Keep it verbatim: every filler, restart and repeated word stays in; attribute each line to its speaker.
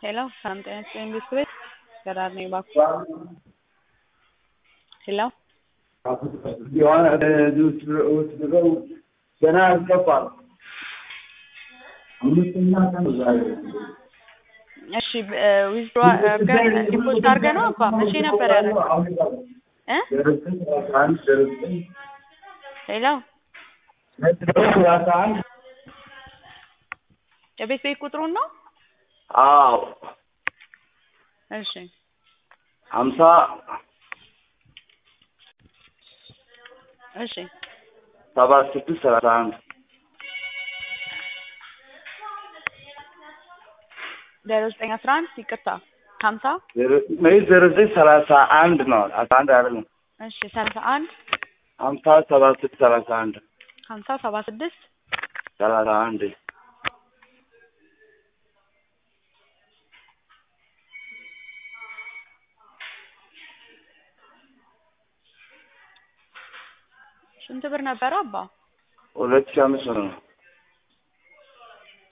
Speaker 1: Hello, sometimes in this way, there are no box. Hello?
Speaker 2: You want to go? Then I'll go up.
Speaker 1: እሺ ዊዝድሮ አርገን ዲፖዚት አርገን ነው አባ መቼ ነበር ያደረገው እ ሄሎ የቤት ቤት ቁጥሩን ነው
Speaker 2: አዎ
Speaker 1: እሺ
Speaker 2: ሀምሳ
Speaker 1: እሺ
Speaker 2: ሰባ ስድስት ሰላሳ አንድ
Speaker 1: ዜሮ ዘጠኝ አስራ አንድ ይቅርታ ሀምሳ
Speaker 2: ዜሮ ዘጠኝ ሰላሳ አንድ ነው አስራ አንድ አይደለም
Speaker 1: እሺ ሰላሳ አንድ
Speaker 2: ሀምሳ ሰባ ስድስት ሰላሳ አንድ
Speaker 1: ሀምሳ ሰባ ስድስት
Speaker 2: ሰላሳ አንድ
Speaker 1: ስንት ብር ነበር አባ
Speaker 2: ሁለት ሺህ አምስት መቶ ነው